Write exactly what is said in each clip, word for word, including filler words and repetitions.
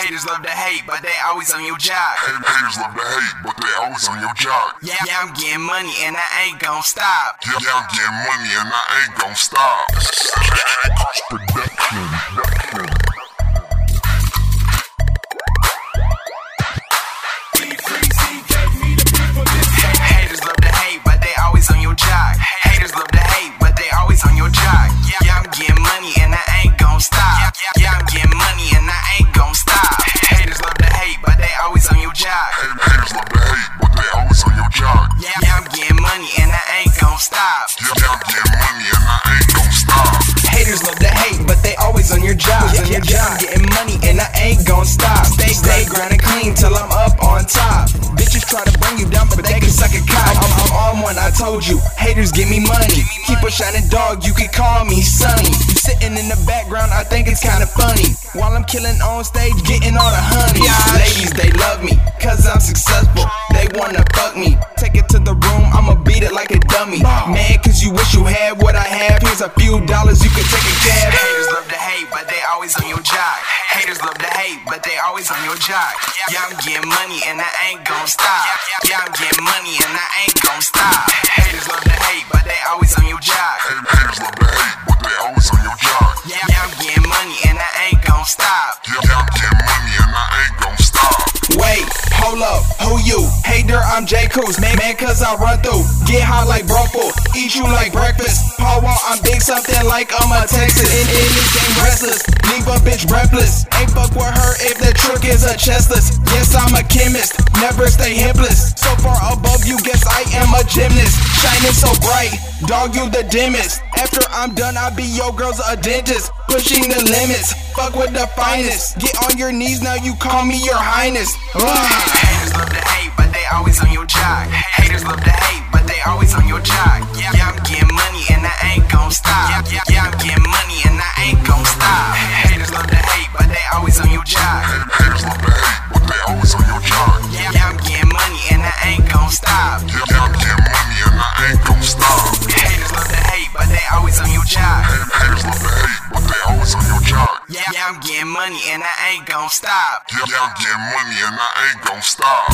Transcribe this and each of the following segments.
Haters love to hate, but they always on your job. Haters love to hate, but they always on your job. Yeah, yeah, I'm getting money and I ain't gon' stop. Yeah, yeah, I'm getting money and I ain't gon' stop. Production. Haters love to hate, but they always on your job. Haters love to hate, but they always on your job. Yeah, yeah, I'm getting money and I ain't gon' stop. Yeah, I'm getting money and I ain't gon' stop. Haters love to hate, but they always on your job. Haters love to hate, but they always on your job. Yeah, yeah, I'm getting money and I ain't gon' stop. Yeah, yeah, I'm getting money and I ain't gon' stop. Haters love to hate, but they always on your job. Yeah, yeah, yeah, I'm getting money and I ain't gon' stop. Stay, stay grinding clean till I'm up on top. Bitches try to bring you down, but they can suck a cock. I'm, I'm on one, I told you. Haters give me money. Keep a shining dog, you can call me Sonny. You sitting in the background, I think it's kinda funny. While I'm killing on stage, getting all the honey. Ladies, they love me, cause I'm successful. They wanna fuck me. Take it to the room, I'ma beat it like a dummy. Man, cause you wish you had what I have. Here's a few dollars, you can take a cab. Haters love to hate, but they always on your job. Haters love to hate, but they always on your job. Yeah, I'm getting money and I ain't gon' stop. Yeah, I'm getting money and I ain't gon' stop. Haters love to hate, but they always on your job. Haters love to hate, but they always on your job. Yeah, yeah, I'm getting money and I ain't gon' stop. Yeah, yeah, I'm getting money and I ain't gon' stop. Wait, hold up, who you? Hater, I'm J. Cruz, man, man, cause I run through. Get high like Bropo, eat you like breakfast. Paul Wall, I'm big something like I'm a Texas. In, in this game, restless, leave a bitch breathless. Ain't fuck with her if the trick is a chestless. Yes, I'm a chemist, never stay hipless. So far above you, guess I am a gymnast. Shining so bright, dog, you the dimmest. After I'm done, I'll be your girl's a dentist. Pushing the limits, fuck with the finest. Get on your knees, now you call me your highness. Haters love to hate, but they always on your job. Haters love to hate, but they always on your job. Yeah, yeah, I'm getting money and I ain't gon' stop. Yeah, yeah, I'm getting money and I ain't gon' stop. Haters love to hate, but they always on your job. Haters love to hate, but they always on your job. Yeah, yeah, I'm getting money and I ain't gon' stop. Yeah, yeah, I'm getting money and I ain't gon' stop. Haters love to hate, but they always on your job. Haters love to hate, but they always on your job. Yeah, yeah, I'm getting money and I ain't gon' stop. Yeah, yeah, I'm getting money and I ain't gon' stop.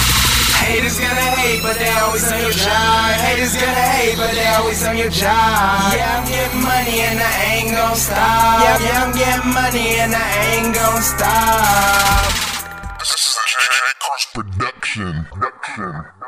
Haters gonna hate, but they always on your job. Haters gonna hate, but they always on your job. Yeah, I'm getting money and I ain't gon' stop. Yeah, yeah, I'm getting money and I ain't gon' stop. This is a J J Cross production. Production.